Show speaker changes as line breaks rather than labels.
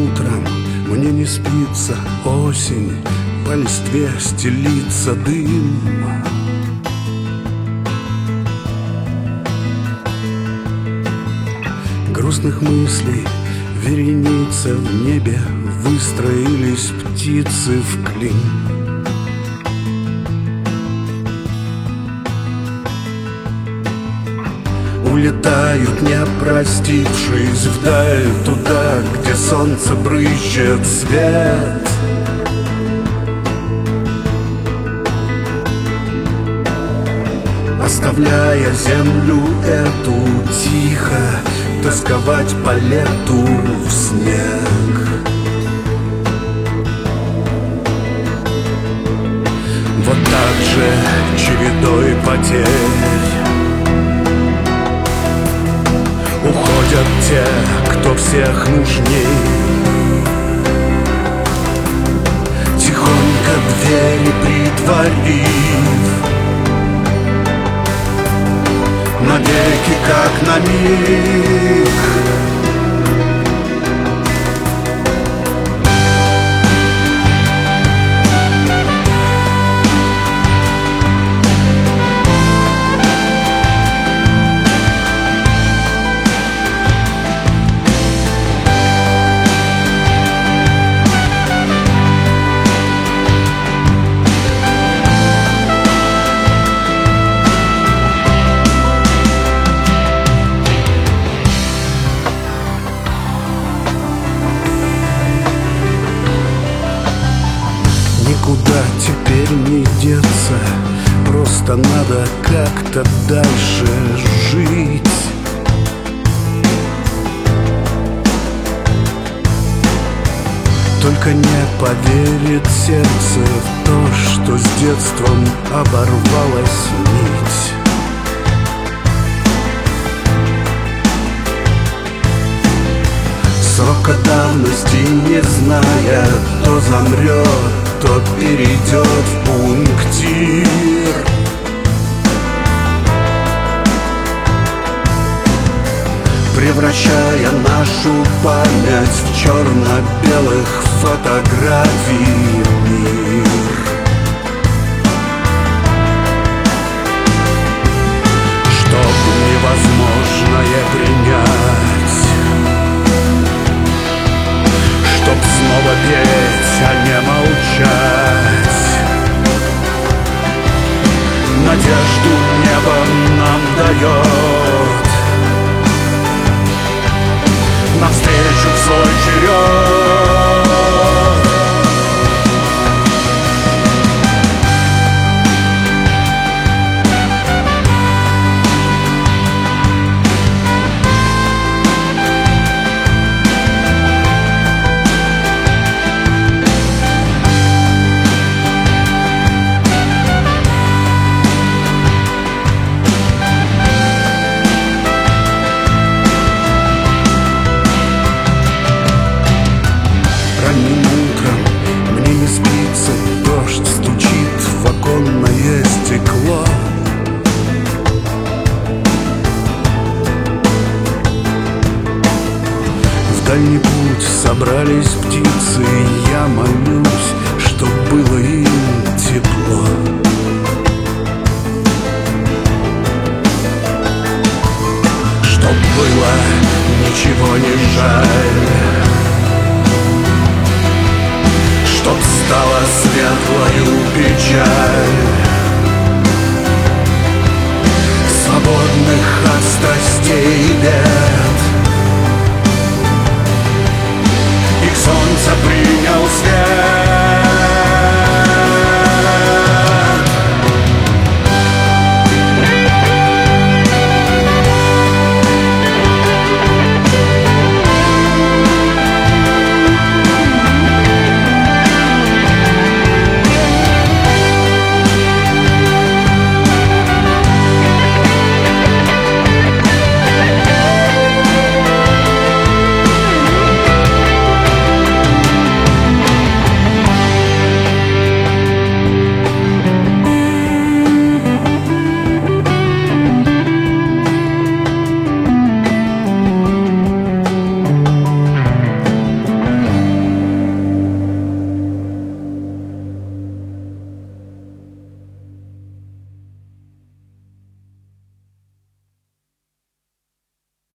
утром мне не спится, осень, по листве стелится дым. Грустных мыслей вереница в небе, выстроились птицы в клин. Улетают, не простившись, вдаль, туда, где солнце брызжет свет. Оставляя землю эту тихо тосковать по лету в снег. Вот так же чередой потерь уходят те, кто всех нужней. Тихонько двери притворив, навеки, как на миг. Никуда теперь не деться, просто надо как-то дальше жить. Только не поверит сердце в то, что с детством оборвалась нить. Срока давности не зная, то замрет, то перейдет в пунктир. Превращая нашу память в черно-белых фотографий мир. Чтоб невозможное принять, чтоб снова петь, а не молчать. Надежду небо нам дает навстречу в свой черед. Ранним утром мне не спится, дождь стучит в оконное стекло. В дальний путь собрались птицы, и я молюсь, чтоб было им тепло. Чтоб было ничего не жаль, чтоб стала светлою печаль.